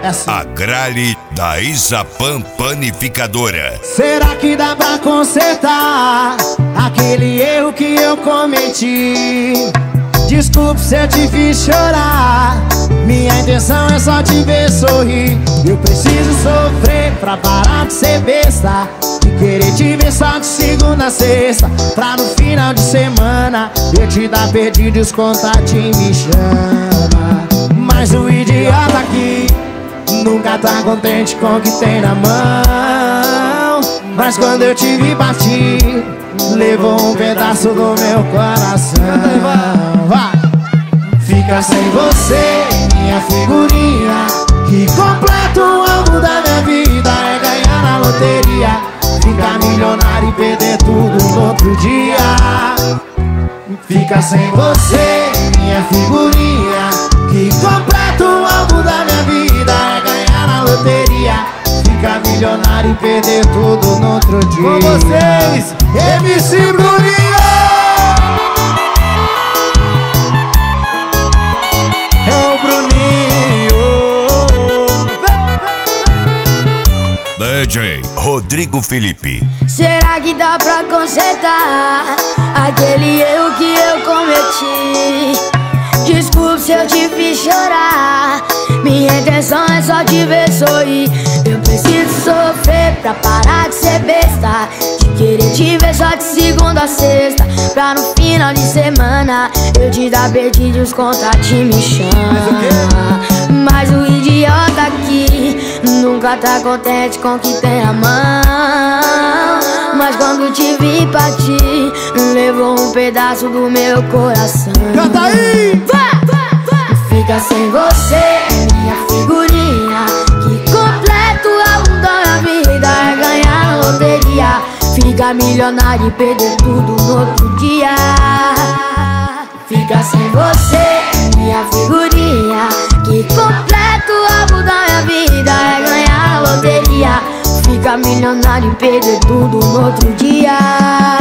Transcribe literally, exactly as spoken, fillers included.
É assim. A Grale da Isapam Panificadora. Será que dá pra consertar aquele erro que eu cometi? Desculpe se eu te fiz chorar, minha intenção é só te ver sorrir. Eu preciso sofrer pra parar de ser besta e querer te ver só de segunda a sexta, pra no final de semana eu te dar perdido e os contatinhos me chama. Mas o idiota aqui nunca tá contente com o que tem na mão. Mas quando eu te vi partir, levou um pedaço do meu coração. Vai. Fica sem você, minha figurinha, que completa o alvo da minha vida. É ganhar na loteria, ficar milionário e perder tudo no outro dia. Fica sem você, minha figurinha, que completa o alvo da minha vida. É ganhar na loteria, ficar milionário e perder tudo no outro dia. Com vocês, M C Bruninho! É o Bruninho. D J Rodrigo Felipe. Será que dá pra consertar aquele erro que eu cometi? Desculpe se eu te fiz chorar, minha intenção é só te ver sorrir. Eu preciso sofrer pra parar de ser besta, de querer te ver só de segunda a sexta, pra no final de semana eu te dar perdido e os contatinhos me chamam. Mas o idiota aqui nunca tá contente com o que tem na mão. Mas quando te vi partir, levou um pedaço do meu coração. Canta aí! Fica sem você, minha figurinha, que completa o alvo da minha vida. É ganhar na loteria, ficar milionário e perder tudo no outro dia. Fica sem você, minha figurinha, que completa o alvo da minha vida. É ganhar na loteria, ficar milionário e perder tudo no outro dia.